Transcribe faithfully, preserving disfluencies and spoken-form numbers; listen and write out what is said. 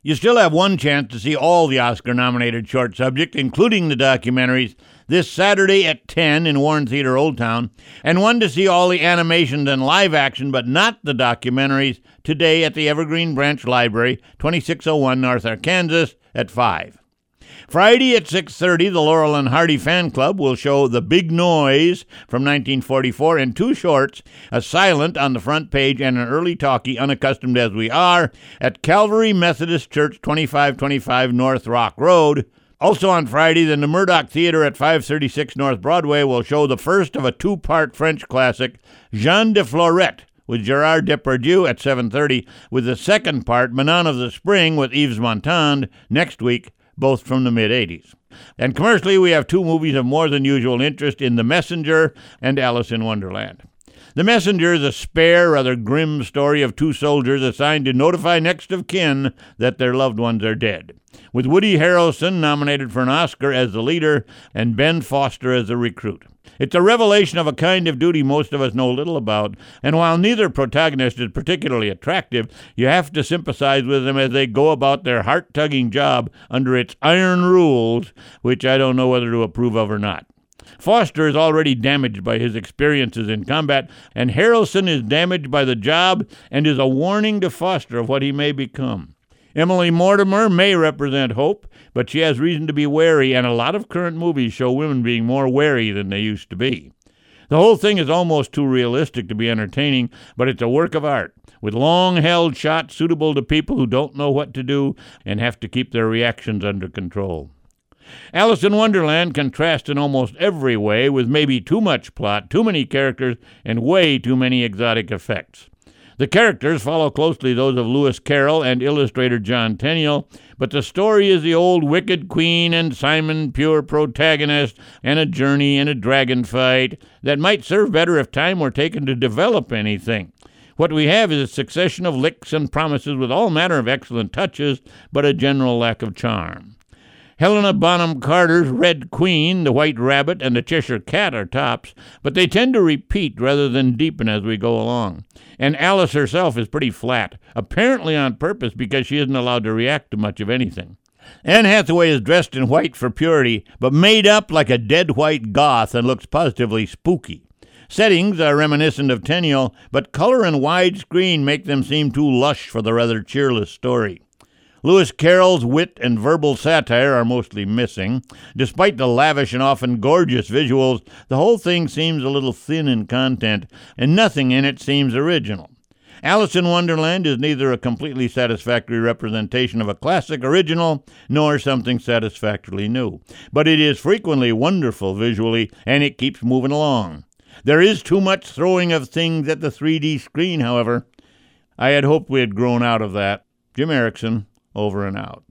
You still have one chance to see all the Oscar-nominated short subjects, including the documentaries, this Saturday at ten in Warren Theater Old Town, and one to see all the animations and live action, but not the documentaries, today at the Evergreen Branch Library, twenty-six oh one North Arkansas, at five. Friday at six thirty, the Laurel and Hardy Fan Club will show The Big Noise from nineteen forty-four and two shorts, a silent on the front page and an early talkie, Unaccustomed as We Are, at Calvary Methodist Church, twenty-five twenty-five North Rock Road. Also on Friday, the Murdoch Theater at five thirty-six North Broadway will show the first of a two-part French classic, Jean de Florette, with Gerard Depardieu at seven thirty, with the second part, Manon of the Spring, with Yves Montand, next week, both from the mid-eighties. And commercially, we have two movies of more than usual interest in The Messenger and Alice in Wonderland. The Messenger is a spare, rather grim story of two soldiers assigned to notify next of kin that their loved ones are dead, with Woody Harrelson nominated for an Oscar as the leader and Ben Foster as the recruit. It's a revelation of a kind of duty most of us know little about, and while neither protagonist is particularly attractive, you have to sympathize with them as they go about their heart-tugging job under its iron rules, which I don't know whether to approve of or not. Foster is already damaged by his experiences in combat, and Harrelson is damaged by the job and is a warning to Foster of what he may become. Emily Mortimer may represent hope, but she has reason to be wary, and a lot of current movies show women being more wary than they used to be. The whole thing is almost too realistic to be entertaining, but it's a work of art, with long-held shots suitable to people who don't know what to do and have to keep their reactions under control. Alice in Wonderland contrasts in almost every way with maybe too much plot, too many characters, and way too many exotic effects. The characters follow closely those of Lewis Carroll and illustrator John Tenniel, but the story is the old Wicked Queen and Simon Pure protagonist, and a journey and a dragon fight that might serve better if time were taken to develop anything. What we have is a succession of licks and promises with all manner of excellent touches, but a general lack of charm. Helena Bonham Carter's Red Queen, the White Rabbit, and the Cheshire Cat are tops, but they tend to repeat rather than deepen as we go along. And Alice herself is pretty flat, apparently on purpose because she isn't allowed to react to much of anything. Anne Hathaway is dressed in white for purity, but made up like a dead white goth and looks positively spooky. Settings are reminiscent of Tenniel, but color and widescreen make them seem too lush for the rather cheerless story. Lewis Carroll's wit and verbal satire are mostly missing. Despite the lavish and often gorgeous visuals, the whole thing seems a little thin in content, and nothing in it seems original. Alice in Wonderland is neither a completely satisfactory representation of a classic original, nor something satisfactorily new. But it is frequently wonderful visually, and it keeps moving along. There is too much throwing of things at the three D screen, however. I had hoped we had grown out of that. Jim Erickson, over and out.